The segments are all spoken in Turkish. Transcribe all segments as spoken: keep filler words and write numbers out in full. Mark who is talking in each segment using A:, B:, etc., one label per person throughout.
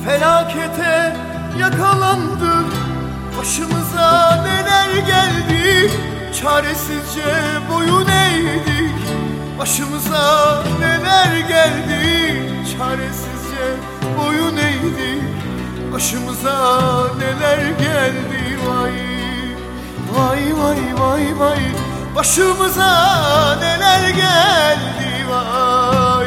A: felakete yakalandık. Başımıza neler geldi, çaresizce boyun eğdik. Başımıza neler geldi, çaresizce boyun eğdik. Başımıza neler geldi, vay vay vay vay vay. Başımıza neler geldi, vay.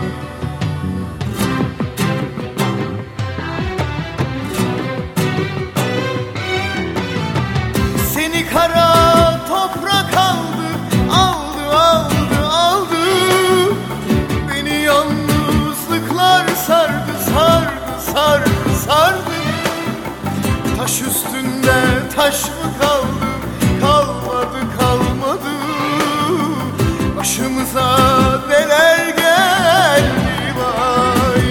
A: Seni kara toprak aldı, aldı, aldı, aldı. Beni yalnızlıklar sardı, sardı, sardı, sardı. Taş üstünde taş mı kaldı, kalmadı, kalmadı. Başımıza neler geldi, vay.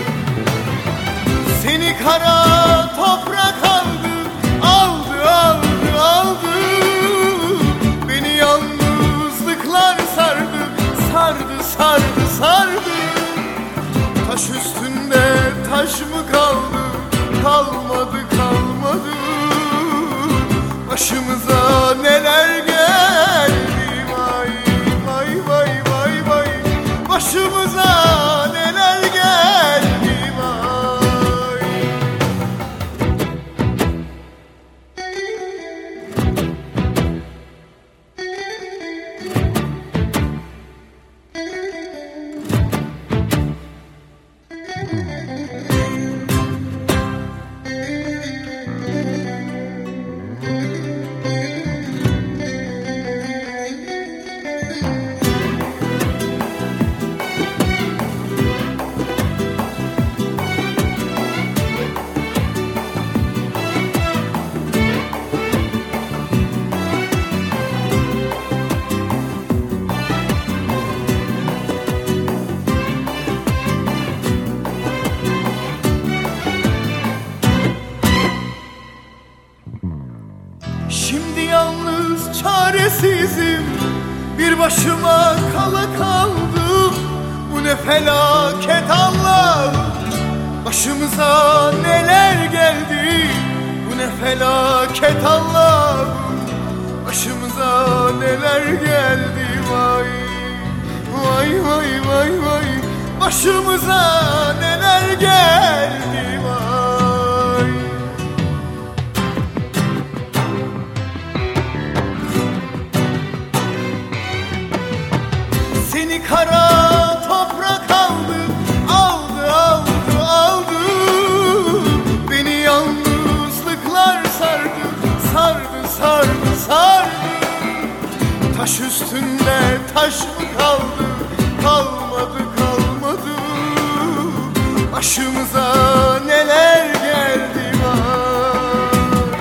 A: Seni kara toprak aldı, aldı, aldı, aldı. Beni yalnızlıklar sardı, sardı, sardı, sardı. Taş üstünde taş mı kaldı, kalmadı, kalmadı. Başımıza neler geldi, vay vay vay vay vay. Başımıza neler geldi, vay. Şimdi yalnız çaresizim, bir başıma kala kaldım. Bu ne felaket Allah'ım, başımıza neler geldi. Bu ne felaket Allah'ım, başımıza neler geldi, vay vay vay vay vay. Başımıza neler geldi, vay. Seni kara toprak aldı, aldı, aldı, aldı. Beni yalnızlıklar sardı, sardı, sardı, sardı. Taş üstünde taş mı kaldı, kalmadı, kalmadı. Başımıza neler geldi, vay.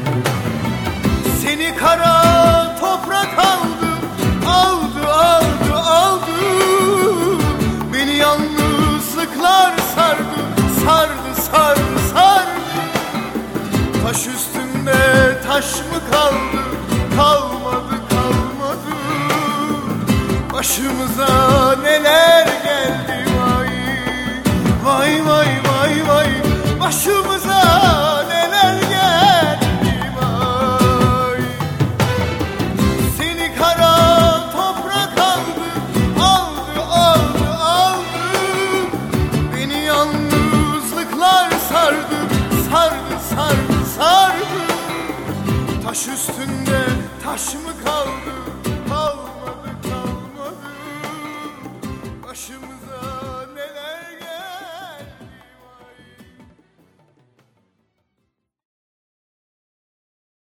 A: Seni kara toprak aldı, aldı, aldı, aldı. Beni yalnızlıklar sardı, sardı, sardı, sardı. Taş üstünde taş mı kaldı, kalmadı, kalmadı. Başımıza neler geldi, vay vay vay vay vay. Başımıza neler geldi, vay. Seni kara toprak aldı, aldı, aldı, aldı. Beni yalnızlıklar sardı, sardı, sardı, sardı. Taş üstünde taş mı